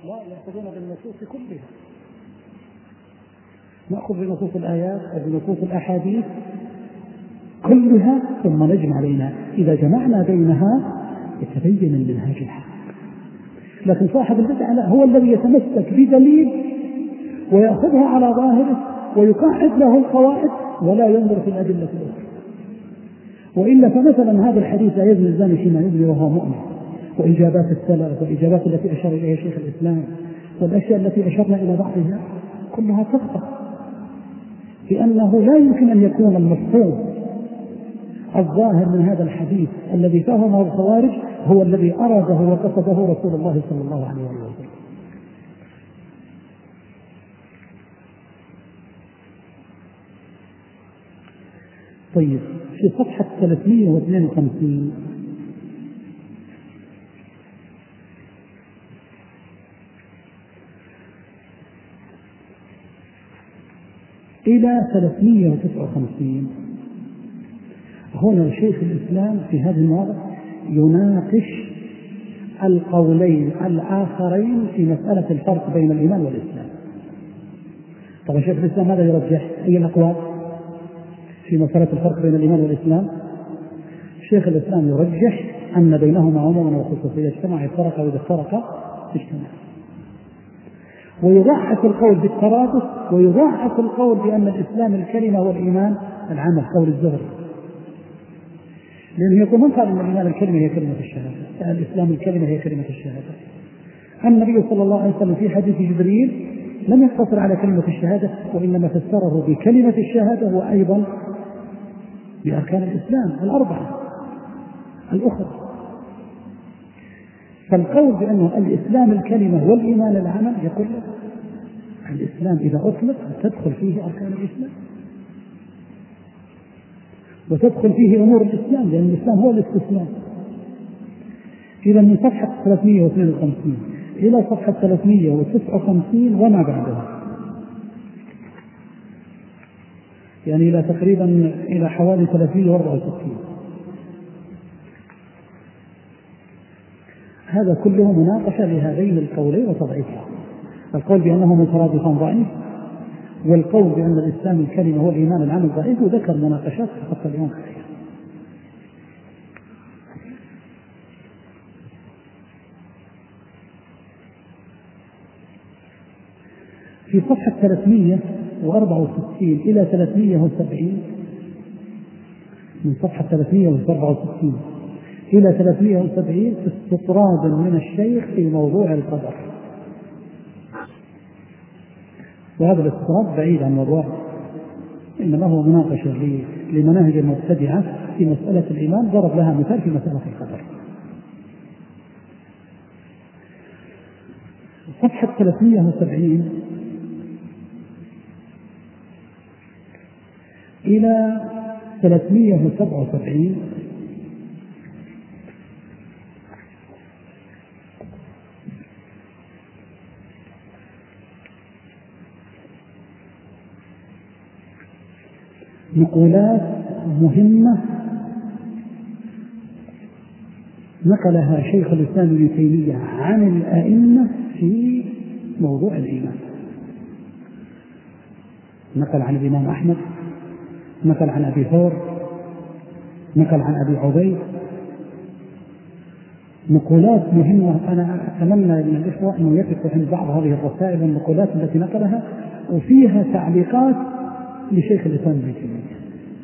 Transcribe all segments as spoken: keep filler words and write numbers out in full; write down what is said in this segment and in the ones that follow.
لا يأخذون بالنصوص كلها، نأخذ بنصوص الآيات وبنصوص الأحاديث كلها ثم نجمع بينها، إذا جمعنا بينها يتبين المنهاج الحق. لكن صاحب البدعة لا، هو الذي يتمسك بدليل ويأخذها على ظاهره ويقعد له القواعد ولا ينظر في الأدلة الأخرى. وإلا فمثلا هذا الحديث لا يزني الزاني حين يزني وهو مؤمن، وإجابات السلف والإجابات التي أشار إليها شيخ الإسلام والأشياء التي أشرنا إلى بعضها كلها تخطئ، لأنه لا يمكن أن يكون المفهوم الظاهر من هذا الحديث الذي فهمه الخوارج هو الذي أراده وقصده رسول الله صلى الله عليه وسلم. طيب، في صفحة ثلاثمائة واثنين وخمسين إلى ثلاثمائة وتسعة وخمسين هنا شيخ الإسلام في هذه المواضع يناقش القولين الآخرين في مسألة الفرق بين الإيمان والإسلام. طبعا شيخ الإسلام ماذا يرجح؟ أي الأقوال في مسألة الفرق بين الإيمان والإسلام؟ شيخ الإسلام يرجح أن بينهما عموما وخصوصية، اجتمع افترق وإذا افترق اجتمع. ويضاعف القول بالترادف ويضاعف القول بأن الإسلام الكلمة والإيمان العمل، قول الزهري، لأنه يقول من قال أن الإيمان الكلمة هي كلمة الشهادة، الإسلام الكلمة هي كلمة الشهادة. النبي صلى الله عليه وسلم في حديث جبريل لم يقتصر على كلمة الشهادة وإنما فسره بكلمة الشهادة وأيضا بأركان الإسلام الأربعة الأخرى. فالقول بأنه الإسلام الكلمة والإيمان العمل يقول الإسلام إذا أطلق تدخل فيه أركان الإسلام وتدخل فيه أمور الإسلام، لأن الإسلام هو الاستسلام. إذا من صفحة ثلاثمائة واثنين وخمسين إلى صفحة ثلاثمائة وتسعة وخمسين وما بعدها، يعني إلى تقريبا إلى حوالي ثلاثمائة وأربعة وستين، هذا كله مناقشة لهذين القولين وتضعيفها. القول بأنه مترادفان ضعيف، والقول بأن الإسلام الكلمة والإيمان العمل ضعيف، وذكر مناقشات حتى اليوم عليها. في صفحة ثلاثمائة وأربعة وستين إلى ثلاثمائة وسبعين، من صفحة ثلاثمائة وأربعة وستين إلى ثلاثمائة وسبعين استطراد من الشيخ في موضوع القدر، وهذا الاستطراد بعيد عن موضوع، إنما هو مناقشة لمناهج المبتدعة في مسألة الإيمان، ضرب لها مثال في مسألة القدر. صفحة ثلاثمائة وسبعين إلى ثلاثمائة وسبعة وسبعين نقولات مهمة نقلها شيخ الإسلام ابن تيمية عن الأئمة في موضوع الإيمان. نقل عن الإمام أحمد، نقل عن أبي ثور، نقل عن أبي عبيد، نقولات مهمة. أنا أتمنى من الإخوة أن يقفوا عند بعض هذه الرسائل والنقولات التي نقلها، وفيها تعليقات لشيخ الإسلام ابن تيمية،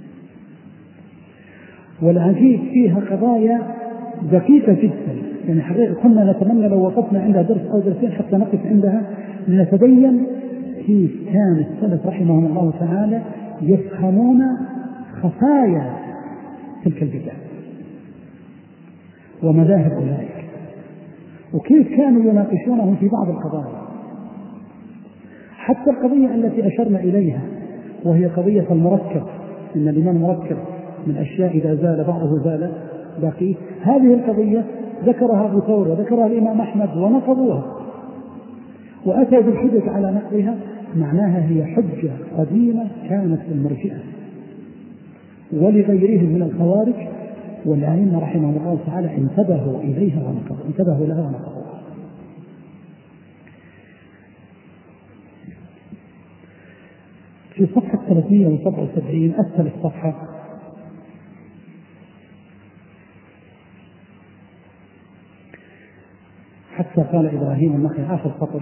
والعجيب فيها قضايا دقيقة جدا. يعني حقيقة كنا نتمنى لو وقفنا عندها درس أو درسين حتى نقف عندها لنتبين كيف كان السلف رحمهم الله تعالى يفهمون خفايا تلك البدع ومذاهب أولئك، وكيف كانوا يناقشونهم في بعض القضايا، حتى القضية التي أشرنا إليها وهي قضية المركب، إن الإيمان مركب من أشياء إذا زال بعضه زال باقيه. هذه القضية ذكرها أبو ثور وذكرها الإمام أحمد ونقضوها وأتوا بالحجة على نقضها، معناها هي حجة قديمة كانت للمرجئة ولغيرهم من الخوارج، والأئمة رحمهم الله تعالى انتبهوا إليها ونقضوا انتبهوا لها ونقضوها. في صفحة ثلاثمائة وسبعة وسبعين أسفل الصفحة حتى قال إبراهيم النخعي آخر سطر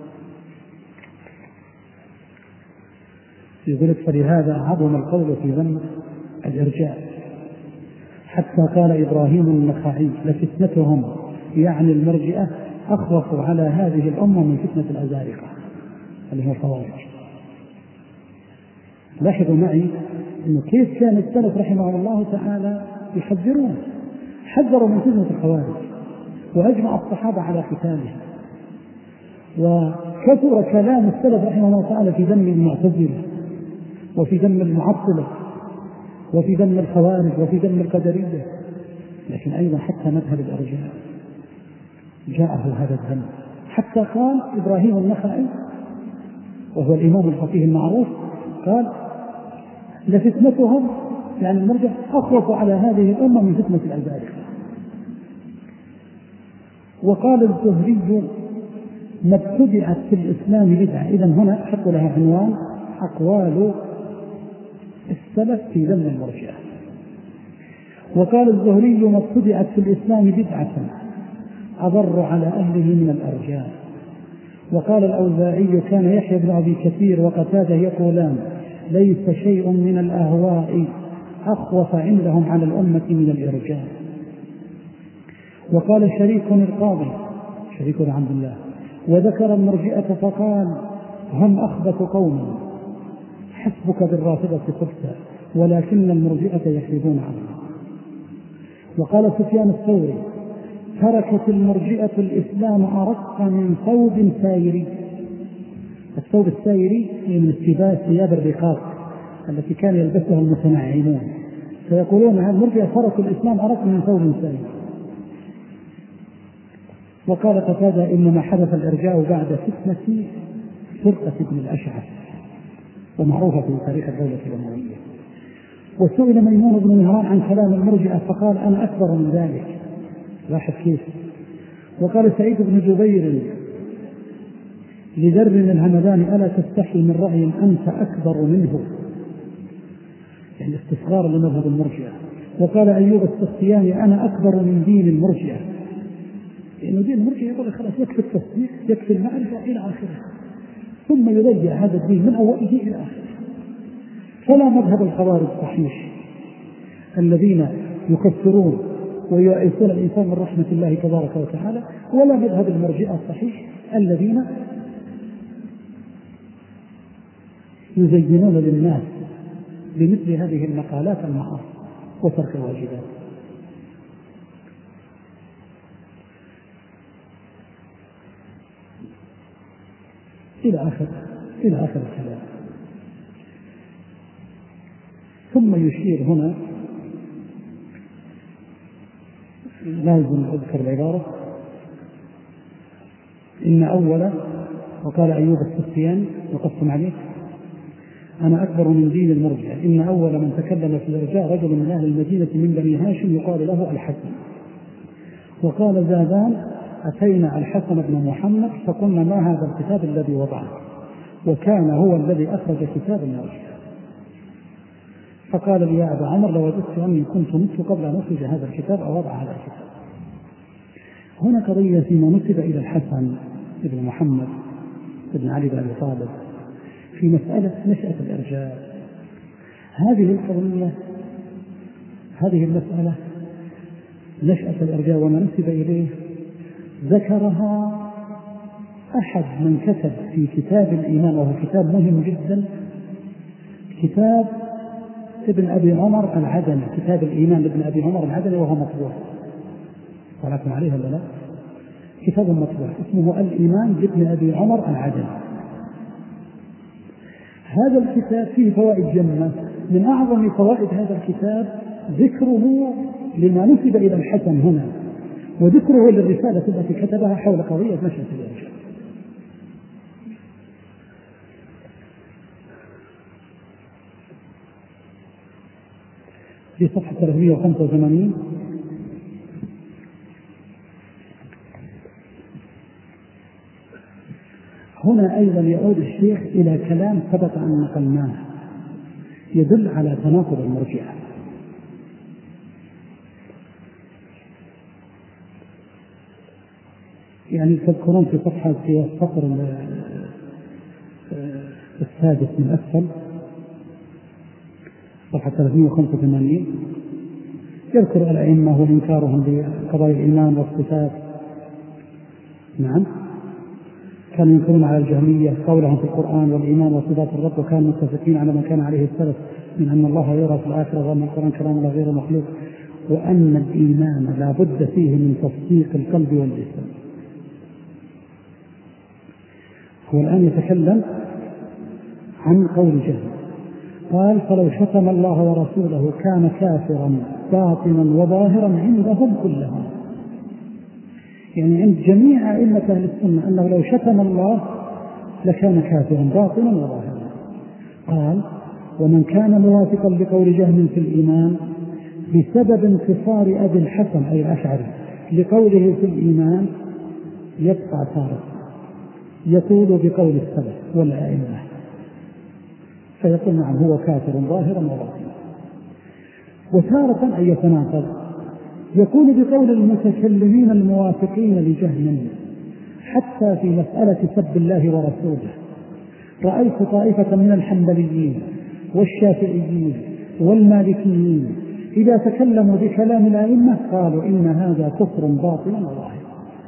يقول لك فلهذا عظم القول في ذم الإرجاء حتى قال إبراهيم النخعي لفتنتهم يعني المرجئة أخوف على هذه الأمة من فتنة الأزارقة اللي هو الخوارج. لاحظوا معي إنه كيف كان السلف رحمه الله تعالى يحذرون، حذروا من فتنة الخوارج وأجمع الصحابة على قتالها، وكثر كلام السلف رحمه الله تعالى في ذم المعتزلة وفي ذم المعطلة وفي ذم الخوارج وفي ذم القدرية، لكن أيضا حتى مذهب الإرجاء جاءه هذا الذم، حتى قال إبراهيم النخعي وهو الإمام الفقيه المعروف قال لفتنتهم يعني المرجع أخوف على هذه الأمة من فتنة الأزارقة. وقال الزهري ما ابتدعت في الإسلام بدعة، إذا هنا حطوا لها عنوان أقوال السلف في ذم المرجئة. وقال الزهري ما ابتدعت في الإسلام بدعة أضر على أهله من الأرجاء. وقال الأوزاعي كان يحيى بن أبي كثير وقتاده يقولان ليس شيء من الأهواء أخوف عندهم على الأمة من الإرجاء. وقال شريك القاضي شريك عبد الله وذكر المرجئة فقال هم أخبث قوم حسبك بالرافضة خبثا ولكن المرجئة يحسبون عنها. وقال سفيان الثوري تركت المرجئة الإسلام أرق من ثوب سايري. الثوب السايري من الثياب ثياب الرقاق التي كان يلبسها المتنعمون، فيقولون هذه المرجئة تركوا الإسلام أرق من ثوب سايري. وقال قتادة إنما حدث الإرجاء بعد فتنة فرقة بن الأشعث ومعروفة في تاريخ الدولة الأموية. وسئل ميمون بن مهران عن كلام المرجئة فقال أنا أكبر من ذلك. لاحظ كيف. وقال سعيد بن جبير لذر الهمدان ألا تستحي من رأي أنت أكبر منه، يعني استصغار لمذهب المرجئة. وقال أيوب السختياني أنا أكبر من دين المرجئة، لأنه دين المرجئة يقول خلاص يكفي التصديق يكفي المعرفة إلى آخره، ثم يرجع هذا الدين من أوله إلى آخره. فلا مذهب الخوارج صحيح الذين يكفرون ويؤيسون الإنسان من رحمة الله تبارك وتعالى، ولا مذهب المرجئة الصحيح الذين يزينون للناس بمثل هذه المقالات المعاصي وترك الواجبات. إلى آخر إلى آخر الكلام. ثم يشير هنا لازم أذكر العبارة إن أول وقال أيوب السختياني وقسم عليه أنا أكبر من دين المرجئة إن أول من تكلم في الإرجاء رجل من أهل المدينة من بني هاشم يقال له الحسن. وقال زادان أتينا الحسن بن محمد فقلنا ما هذا الكتاب الذي وضعه، وكان هو الذي أخرج كتاب المرجئة. فقال لي يا أبا عمر لو وجدت أني كنت مت قبل أن أخرج هذا الكتاب أو وضع هذا الكتاب. هنا قضية فيما نسب إلى الحسن بن محمد بن علي بن أبي طالب في مسألة نشأة الإرجاء. هذه القضية هذه المسألة نشأة الإرجاء وما نسب إليه ذكرها أحد من كتب في كتاب الإيمان، وهو كتاب مهم جدا، كتاب ابن أبي عمر العدني، كتاب الإيمان لابن أبي عمر العدني، وهو مطبوع طلعتم عليه ولا لا؟ كتاب مطبوع اسمه الإيمان لابن أبي عمر العدني. هذا الكتاب فيه فوائد جمة. من أعظم فوائد هذا الكتاب ذكره لما نسب إلى الحسن هنا، وذكره للرسالة التي كتبها حول قضية نشأة الإرجاء. في صفحة ثلاثمائة وخمسة وثمانين هنا أيضا يعود الشيخ إلى كلام سبق أن نقلناه يدل على تناقض المرجئة. يعني تذكرون في صفحة في السطر السادس من أسفل صفحة ثلاثمائة وخمسة وثمانين يذكر الأئمة وإنكارهم بقضايا الإيمان والصفات. نعم، كانوا ينكرون على الجهمية قولهم في القرآن والإيمان وصفات الرب، وكانوا متفقين على ما كان عليه السلف من أن الله يرى في الآخرة وأن القرآن كلام الله غير مخلوق، وأن الإيمان لا بد فيه من تصديق القلب واللسان. هو الآن يتكلم عن قول جهل، قال فلو شتم الله ورسوله كان كافرا باطنا وظاهرا عندهم كلهم. يعني عند جميع أئمة أهل السنة أنه لو شتم الله لكان كافرا باطنا وظاهرا. قال ومن كان موافقا لقول جهم في الإيمان بسبب انتصار أبي الحسن أي الأشعري لقوله في الإيمان يبقى تارة يقول بقول السلف والأئمة، فيقول نعم هو كافر ظاهرا وباطنا. وتارة أن يتناقض يكون بقول المتكلمين الموافقين لجهم حتى في مسألة سب الله ورسوله. رأيت طائفة من الحنبليين والشافعيين والمالكيين إذا تكلموا بكلام الأئمة قالوا إن هذا كفر باطن وظاهر،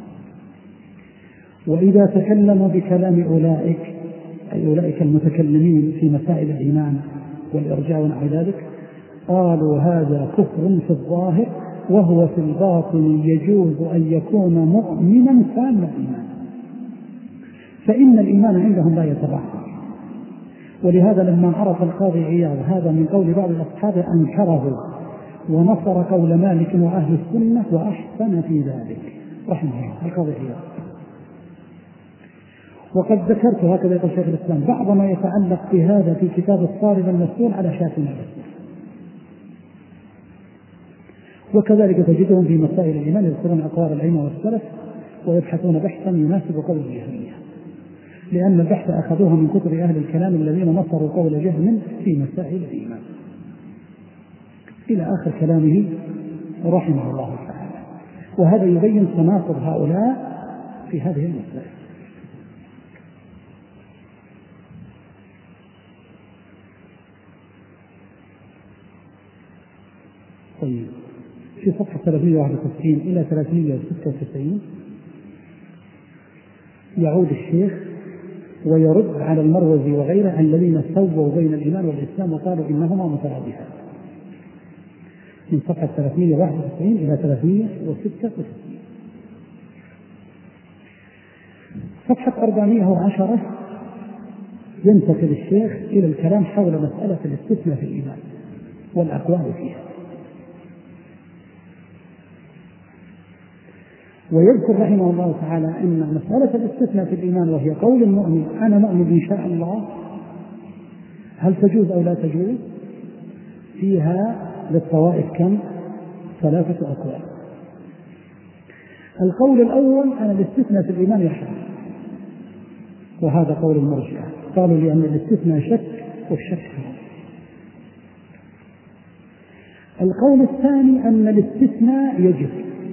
وإذا تكلموا بكلام أولئك أي أولئك المتكلمين في مسائل الإيمان والإرجاء ونحو ذلك قالوا هذا كفر في الظاهر وهو في الباطن يجوز أن يكون مؤمنا كان الإيمان، فإن الإيمان عندهم لا يتبعض. ولهذا لما عرف القاضي عياض هذا من قول بعض الأصحاب أنكره ونصر قول مالك وأهل السنة وأحسن في ذلك رحمه الله القاضي عياض. وقد ذكرت هكذا يقول شيخ الإسلام بعض ما يتعلق بهذا في كتاب الصارم المسؤول على شافعي الإسلام، وكذلك تجدهم في مسائل الإيمان يذكرون أقوال الأئمة والسلف ويبحثون بحثا يناسب قول الجهمية، لأن البحث أخذوه من كتب أهل الكلام الذين نصروا قول جهم في مسائل الإيمان إلى آخر كلامه رحمه الله تعالى. وهذا يبين تناقض هؤلاء في هذه المسائل. طيب في صفحة ثلاثمائة وواحد وتسعين إلى ثلاثمائة وستة وتسعين يعود الشيخ ويرد على المروزي وغيره الذين سووا بين الإيمان والإسلام وقالوا إنهما مترادفان، من صفحة ثلاثمائة وواحد وتسعين إلى ثلاثمائة وستة وتسعين. صفحة أربعمائة وعشرة ينتقل الشيخ إلى الكلام حول مسألة الاستثناء في الإيمان والأقوال فيها، ويذكر رحمه الله تعالى أن مسألة الاستثناء في الإيمان وهي قول المؤمن أنا مؤمن إن شاء الله هل تجوز أو لا تجوز؟ فيها للطوائف كم؟ ثلاثة أقوال. القول الأول أن الاستثناء في الإيمان يحرم، وهذا قول المرجئة، قالوا لأن الاستثناء شك والشك حرام. القول الثاني أن الاستثناء يجب،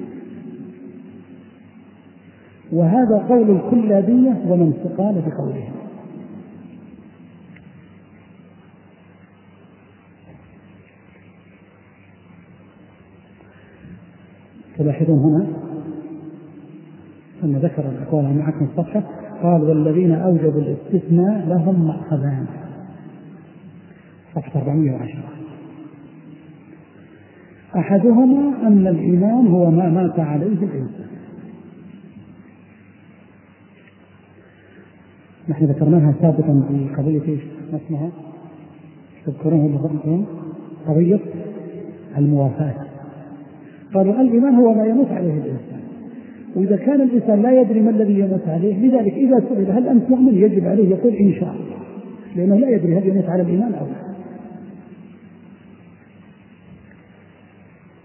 وهذا قول الكلابية ومن استقال بقولهم. تلاحظون هنا ثم ذكر الأقوال معكم الصفحة قال والذين أوجبوا الاستثناء لهم مأخذان، صفحة أربعمائة وعشرة. أحدهما أن الإيمان هو ما مات عليه الإنسان، نحن ذكرناها سابقا في قضية ايش اسمها تذكرون قضية الموافاة، قالوا الإيمان هو ما يموت عليه الإنسان، وإذا كان الإنسان لا يدري ما الذي يموت عليه لذلك إذا سئل هل أنت مؤمن يجب عليه يقول إن شاء الله، لأنه لا يدري هل يموت على الإيمان أو لا.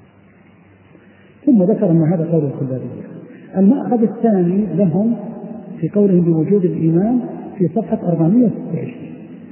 ثم ذكر أن هذا قول الكلابية. المأخذ الثاني لهم في قولهم بوجود الإيمان في صفحة أربعمائة وستة وعشرين.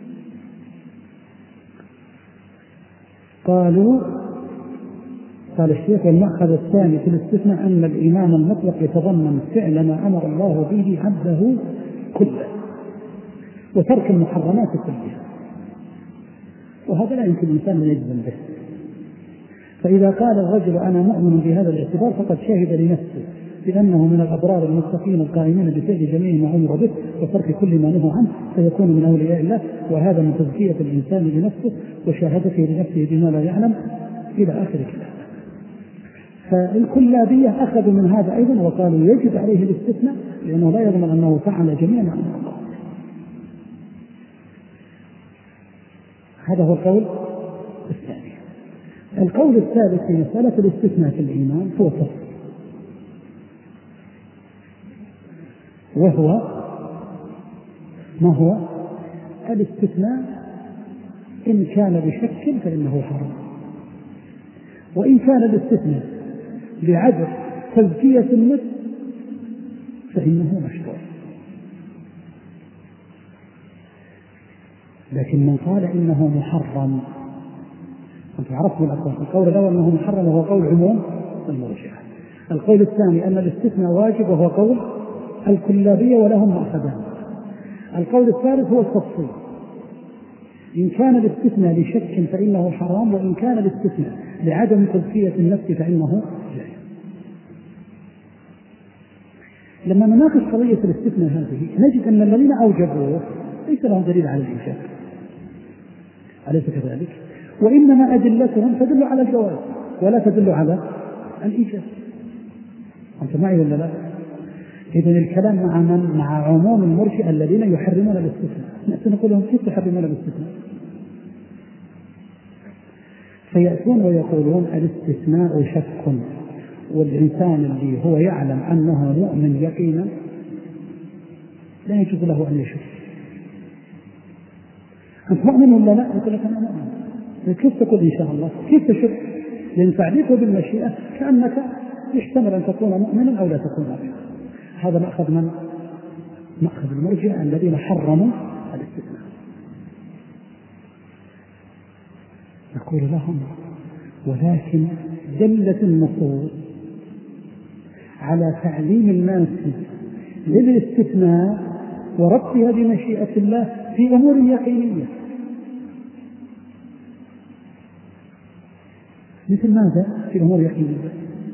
قالوا قال الشيخ: والمأخذ الثاني في الاستثناء أن الإيمان المطلق يتضمن فعل ما أمر الله به عبده كله وترك المحرمات كلها، وهذا لا يمكن الإنسان أن يجزم به. فإذا قال الرجل أنا مؤمن بهذا الاعتبار فقد شهد لنفسه بأنه من الأبرار المتقين القائمين بفعل جميع ما أمر به وترك كل ما نهى عنه، فيكون من أولياء الله، وهذا من تزكية الإنسان لنفسه وشهادته لنفسه بما لا يعلم إلى آخر كلام. فالكلابية أخذوا من هذا أيضا وقالوا يجب عليه الاستثناء لأنه لا يضمن أنه فعل جميع ما أمر الله. هذا هو القول الثاني. القول الثالث في مسألة الاستثناء في الإيمان هو تفصيل، وهو ما هو الاستثناء إن كان بشك فإنه حرام، وإن كان الاستثناء لعدم تزكية النفس فإنه مشروع. لكن من قال إنه محرم، أنت عرفت من الأقوال، القول الأول أنه محرم وهو قول عموم المرجئة، القول الثاني أن الاستثناء واجب وهو قول الكلابية ولهم مأخذان، القول الثالث هو التفصيل، إن كان الاستثناء لشك فإنه حرام، وإن كان الاستثناء لعدم تزكية النفس فإنه جائز. لما نناقش قضية الاستثناء هذه نجد أن الذين أوجبوه ليس لهم دليل على الإيجاب، أليس كذلك؟ وإنما أدلتهم تدل على الجواز ولا تدل على الإيجاب. أنت معي ولا لا؟ إذن الكلام مع من؟ مع عموم المرجئة الذين يحرمون الاستثناء. نأتي نقول لهم كيف تحرمون الاستثناء؟ فيأتون ويقولون الاستثناء شك، والإنسان الذي هو يعلم أنه مؤمن يقينا لا يجوز له أن يشك. أنت مؤمن ولا لا؟ يقول لك أنا مؤمن. كيف تقول إن شاء الله؟ كيف تشك؟ لأن تعليقه بالمشيئة كأنك يحتمل أن تكون مؤمنا أو لا تكون مؤمنا. هذا مأخذ من؟ مأخذ المرجئة الذين حرموا الاستثناء. نقول لهم ولكن دلت النصوص على تعليم الناس للاستثناء وربطها بمشيئة الله في أمور يقينية. مثل ماذا في أمور يقينية؟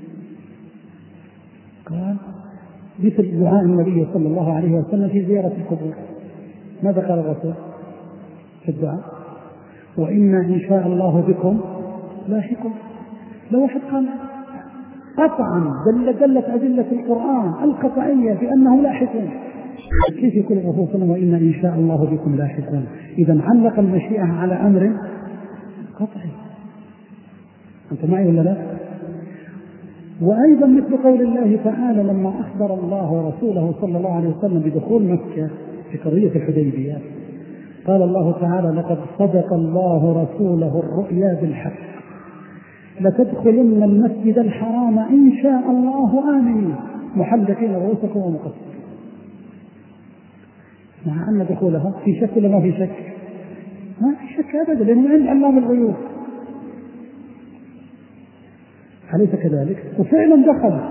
قال مثل دعاء النبي صلى الله عليه وسلم في زيارة القبور. ماذا قال الرسول في الدعاء؟ وإنا إن شاء الله بكم لاحقون. لو واحد قال قطعا دلت أدلة القرآن القطعية بأنه لاحقون، كيف يقول الرسول صلى الله عليه وسلم وإنا إن شاء الله بكم لاحقون؟ إذا علق المشيئة على أمر قطعي. أنت معي ولا لا؟ وأيضا مثل قول الله تعالى لما أخبر الله ورسوله صلى الله عليه وسلم بدخول مكة في قضية الحديبية، قال الله تعالى لقد صدق الله رسوله الرؤيا بالحق لتدخلن المسجد الحرام إن شاء الله آمنين محلقين رؤوسكم ومقصرين. مع أن دخولها في شك ولا ما في شك؟ ما في شك أبدا، لأنه عند علام الغيوب، أليس كذلك؟ وفعلا دخل.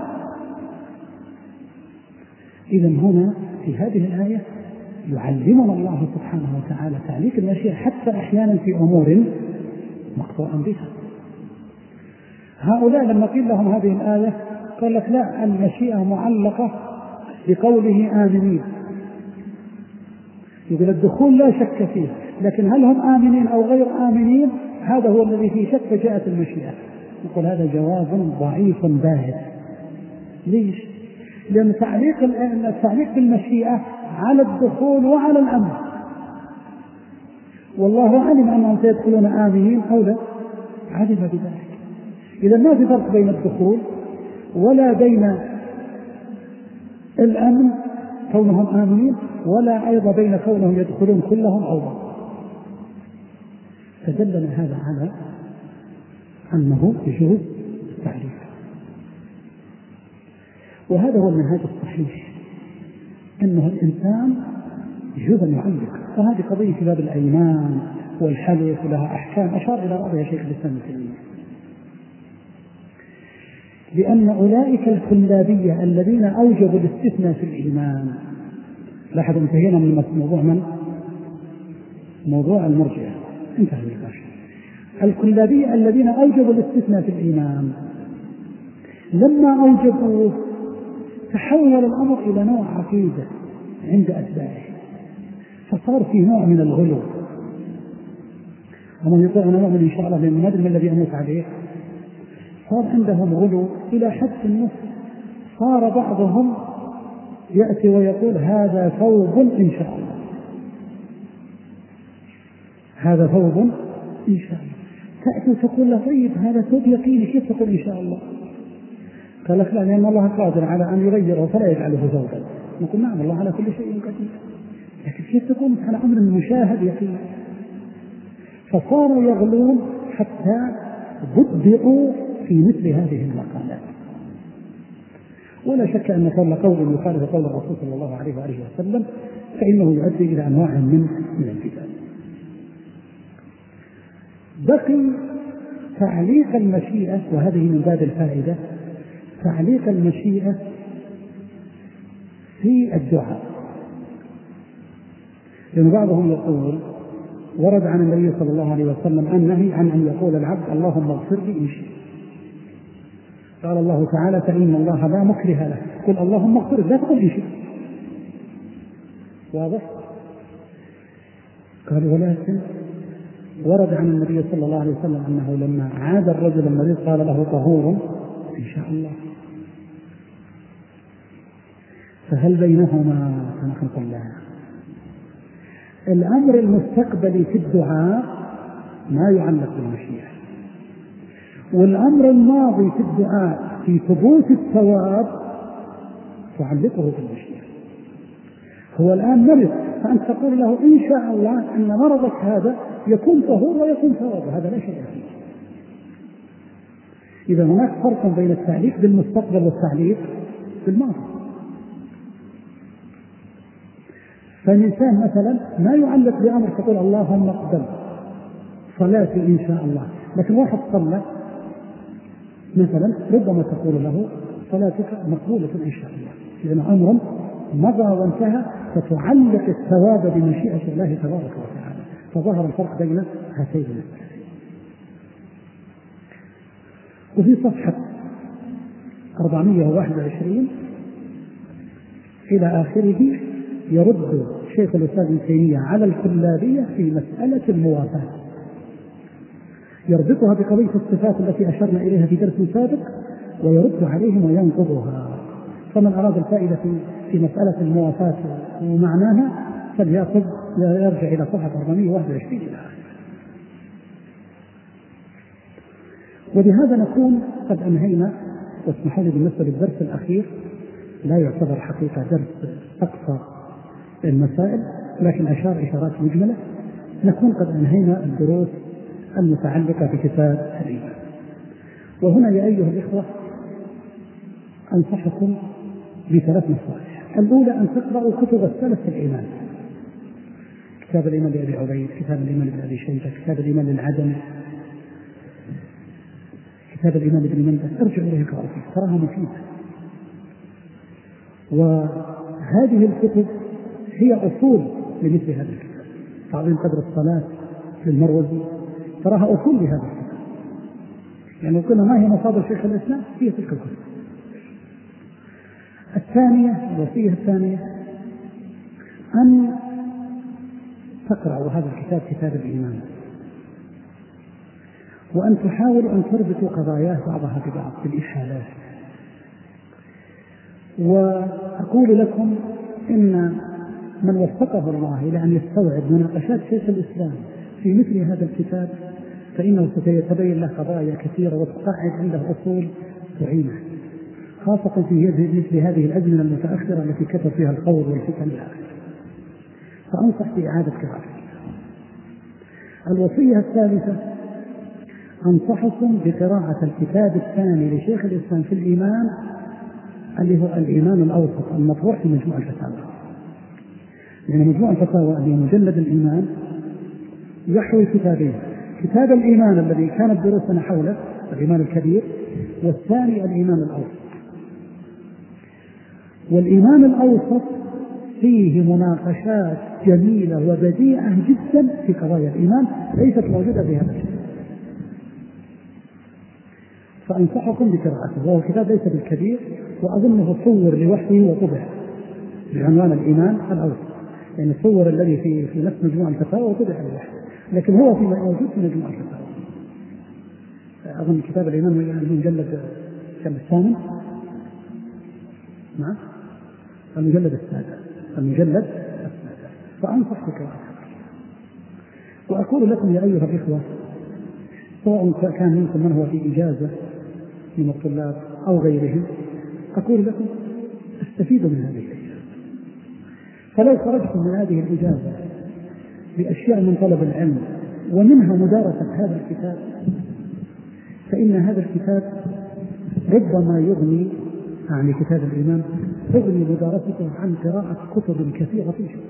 إذا هنا في هذه الآية يعلمنا الله سبحانه وتعالى تعليق المشيئة حتى أحيانا في أمور مقطوع بها. هؤلاء لما قيل لهم هذه الآية قال لك لا، المشيئة معلقة بقوله آمنين. يقول الدخول لا شك فيه، لكن هل هم آمنين أو غير آمنين هذا هو الذي فيه شك، فجاءت المشيئة. نقول هذا جواب ضعيف باهت. ليش؟ لأن تعليق التعليق بالمشيئة على الدخول وعلى الأمن، والله علم أنهم سيدخلون آمنين أو لا، علم بذلك. إذا ما في فرق بين الدخول ولا بين الأمن كونهم آمنين، ولا أيضا بين كونهم يدخلون كلهم أو بعض. فدلنا هذا على أنه يجوز التعليق. وهذا هو المنهاج الصحيح أنه الإنسان يجوز أن يعلق، وهذه قضية في باب الأيمان والحلف لها أحكام أشار إلى بعضها شيخ الإسلام ابن تيمية. لأن أولئك الكلابية الذين أوجبوا الاستثناء في الإيمان، لاحظوا انتهينا من موضوع من؟ موضوع المرجئة، انتهى النقاش. الكلابية الذين أوجبوا الاستثناء في الإيمان لما أوجبوه تحول الأمر إلى نوع عقيدة عند أتباعه، فصار في نوع من الغلو. ومن يطيعنا نؤمن إن شاء الله لأن ندري ما الذي أموت عليه. صار عندهم غلو إلى حد النص، صار بعضهم يأتي ويقول هذا ثوب إن شاء الله، هذا ثوب إن شاء الله. تأتي وتقول له طيب هذا ثوب يقيني، كيف تقول إن شاء الله؟ قال لك لا، لأن الله قادر على أن يغيره فلا يجعله ثوبا. نقول نعم الله على كل شيء قدير، لكن كيف تقول على أمر مشاهد يقين؟ فصاروا يغلون حتى بدعوا في مثل هذه المقالات. ولا شك أن كل قول يخالف قول الرسول صلى الله عليه وآله وسلم فإنه يؤدي إلى أنواع من من الجدال. بقي تعليق المشيئة، وهذه من باب الفائدة، تعليق المشيئة في الدعاء. لأن بعضهم يقول ورد عن النبي صلى الله عليه وسلم النهي عن أن يقول العبد اللهم اغفر لي إن شئت. قال الله تعالى فإن الله لا مكره له، قل اللهم اغفر، لا تقل إن شئت. واضح؟ قال ولكن ورد عن النبي صلى الله عليه وسلم أنه لما عاد الرجل المريض قال له طهور إن شاء الله. فهل بينهما؟ نحن قلنا الأمر المستقبلي في الدعاء ما يعلق بالمشيئة، والأمر الماضي في الدعاء في ثبوت الثواب تعلقه بالمشيئة. هو الآن مرض، فأنت تقول له إن شاء الله أن مرضك هذا يكون طهور ويكون ثواب، هذا لا شيء فيه. إذا هناك فرق بين التعليق بالمستقبل والتعليق بالماضي. فالإنسان مثلا ما يعلق بأمر تقول اللهم اقبل صلاتي إن شاء الله، لكن واحد صلى مثلا ربما تقول له صلاتك مقبولة إن شاء الله، لأن أمر مضى وانتهى، فتعلق الثواب بمشيئة الله تبارك وتعالى. فظهر الفرق بين هاتين المسألتين. وفي صفحة أربعمائة وواحد وعشرين إلى آخره يرد شيخ الإسلام ابن تيمية على الكلابية في مسألة الموافاة، يربطها بقضية الصفات التي أشرنا إليها في درس سابق ويرد عليهم وينقضها. فمن أراد الفائدة في في مسألة الموافاة ومعناها فليأخذ يرجع إلى صفحة أربعمائة وواحد وعشرين إلى آخره. وبهذا نكون قد أنهينا. واسمحوا لي بالنسبة للدرس الأخير لا يعتبر حقيقة درس أقصى المسائل، لكن أشار إشارات مجملة، نكون قد أنهينا الدروس المتعلقة بكتاب الإيمان. وهنا يا أيها الإخوة أنصحكم بثلاث نصائح. الأولى أن تقرأوا كتب السلف في الإيمان، كتاب الإيمان لأبي عبيد، كتاب الإيمان لأبي شيبة، كتاب الإيمان للعدم، كتاب الإيمان لابن منده، ارجعوا إليه اقرأوا فيه، تراها مفيدة. وهذه الكتب هي أصول لمثل هذا الكتاب. تعظيم قدر الصلاة للمروزي تراها أصول لهذا الكتاب، يعني لو قلنا ما هي مصادر شيخ الإسلام هي تلك الكتب. الثانية، الوصية الثانية أن تقرأوا هذا الكتاب كتاب الإيمان، وأن تحاولوا أن تربطوا قضاياه بعضها ببعض بالإحالات. وأقول لكم إن من وفقه الله إلى أن يستوعب مناقشات شيخ الإسلام في مثل هذا الكتاب فإنه سيتبين له قضايا كثيرة وتقعد عنده أصول تعينه، خاصة في مثل هذه الأزمنة المتأخرة التي كتب فيها القول والفتن. فأنصح بإعادة قراءته. الوصية الثالثة أنصحكم بقراءة الكتاب الثاني لشيخ الإسلام في الإيمان اللي هو الإيمان الأوسط المطروح في مجموع الفتاوى. لأن مجموع الفتاوى اللي مجلد الإيمان يحوي كتابين: كتاب الإيمان الذي كانت دروسنا حوله الإيمان الكبير، والثاني الإيمان الأوسط. والإيمان الأوسط فيه مناقشات جميلة وبديعة جدا في قضايا الإيمان ليست موجودة في هذا الكتاب، فأنصحكم بقراءته. وهو كتاب ليس بالكبير، وأظنه صور لوحده وطبع بعنوان الإيمان الأوسط، يعني الصور الذي في في نفس مجموع الفتاوى وطبع لوحده، لكن هو في موجود في مجموع الفتاوى. أظن كتاب الإيمان المجلد كم الثامن؟ نعم المجلد السادس، المجلد السادس، فأنصح بقراءته. وأقول لكم يا أيها الإخوة، سواء كان منكم من هو في إجازة من الطلاب أو غيرهم، أقول لكم استفيدوا من هذه الإجازة. فلو خرجتم من هذه الإجازة بأشياء من طلب العلم ومنها مدارسة هذا الكتاب، فإن هذا الكتاب ربما يغني عن كتاب الإيمان، يغني مدارسته عن قراءة كتب كثيرة جدا،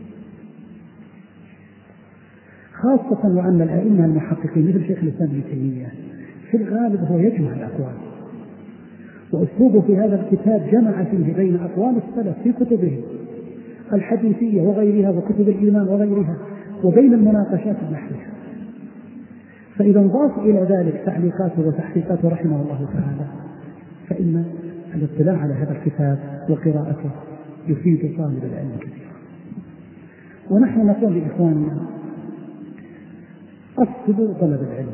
خاصة وأن الأئمة المحققين مثل شيخ الإسلام ابن تيمية في الغالب هو يجمع الأقوال، وأسلوبه في هذا الكتاب جمع فيه بين أقوال السلف في كتبهم الحديثية وغيرها وكتب الإيمان وغيرها، وبين المناقشات النحوية. فإذا انضاف إلى ذلك تعليقاته وتحقيقاته رحمه الله تعالى، فإن الاطلاع على هذا الكتاب وقراءته يفيد طالب العلم كثيرا. ونحن نقول لإخواننا: أصلوا طلب العلم،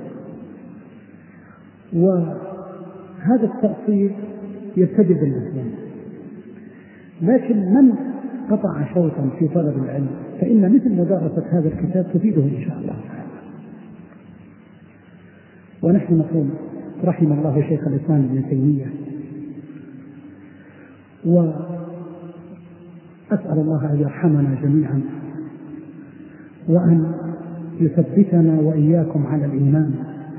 وهذا التأصيل يبتدئ بالنسبة، لكن من قطع شوطا في طلب العلم فإن مثل مدارسة هذا الكتاب تفيده إن شاء الله تعالى. ونحن نقول رحم الله شيخ الإسلام ابن تيمية، وأسأل الله أن يرحمنا جميعا وأن يثبتنا وإياكم على الإيمان،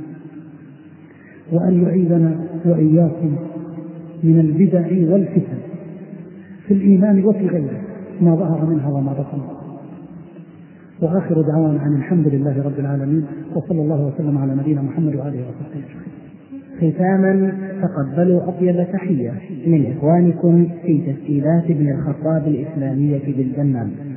وأن يعيذنا وإياكم من البدع والفتن في الإيمان وفي غيره ما ظهر منها وما بطن. وآخر دعوانا أن الحمد لله رب العالمين، وصلى الله وسلم على نبينا محمد وآله وصحبه أجمعين. ختاما، تقبلوا أطيب تحية من إخوانكم في تسجيلات ابن الخطاب الإسلامية بالجنة.